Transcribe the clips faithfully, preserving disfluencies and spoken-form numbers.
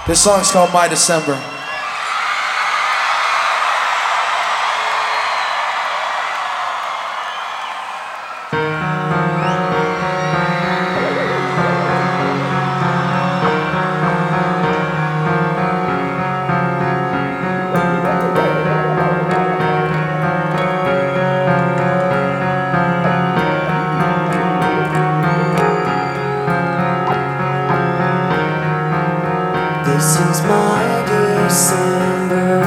This song's called My December. This is my December.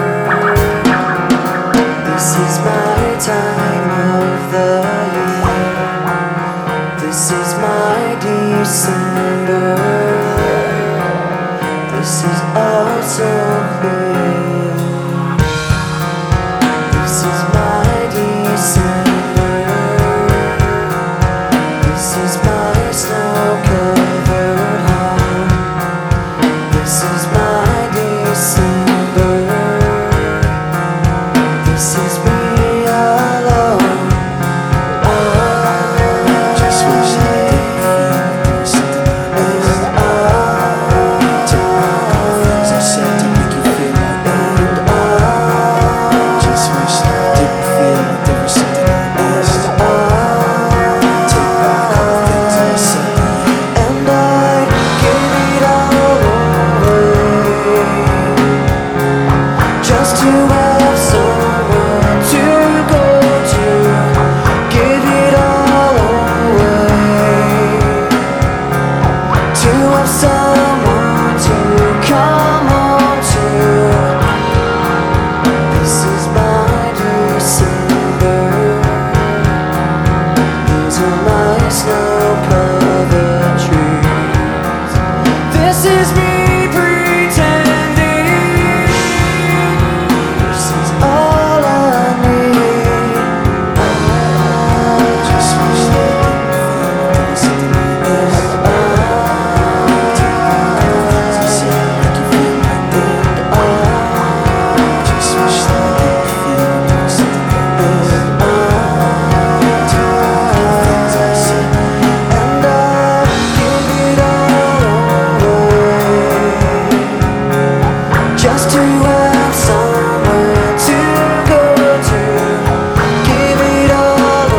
This is my time of the year. This is my December. This is all so clear. This is my December. This is my snow-covered home. This is my December. This is me alone. Oh, just wish I didn't feel like there was something I missed. Take back all the things I said to make you feel like that. Just wish I didn't feel like there was something I missed. Take back all the things I said. And I'd give it all away, just to have somewhere to go to. Give it all away, to have someone to come home to. This is my December. These are my snow-covered trees. This is me pretending. This is all I need. I just wish that I didn't feel like there was something I missed. Take back all the things I said to make you feel like that. Just wish that I didn't feel like there was something I missed. Take back all the things I said. And I'd give it all away, just to have somewhere to go to. Give it all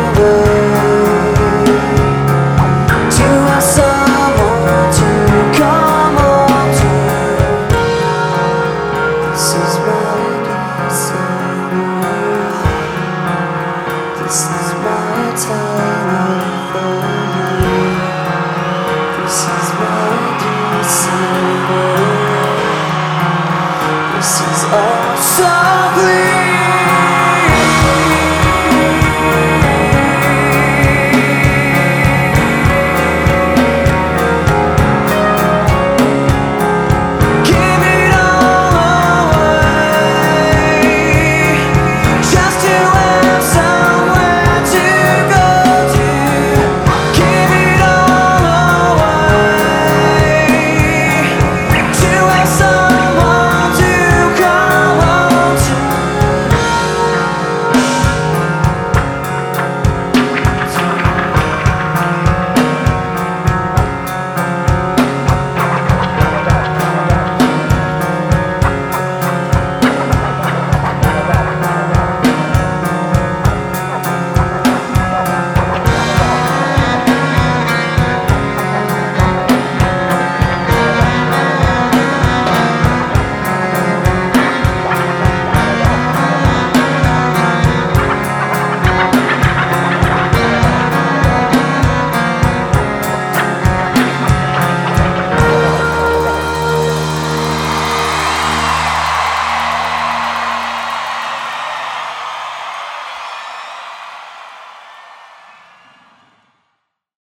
away, to have someone to come home to. This is my December. This is my time of the year. This is my December. This is all so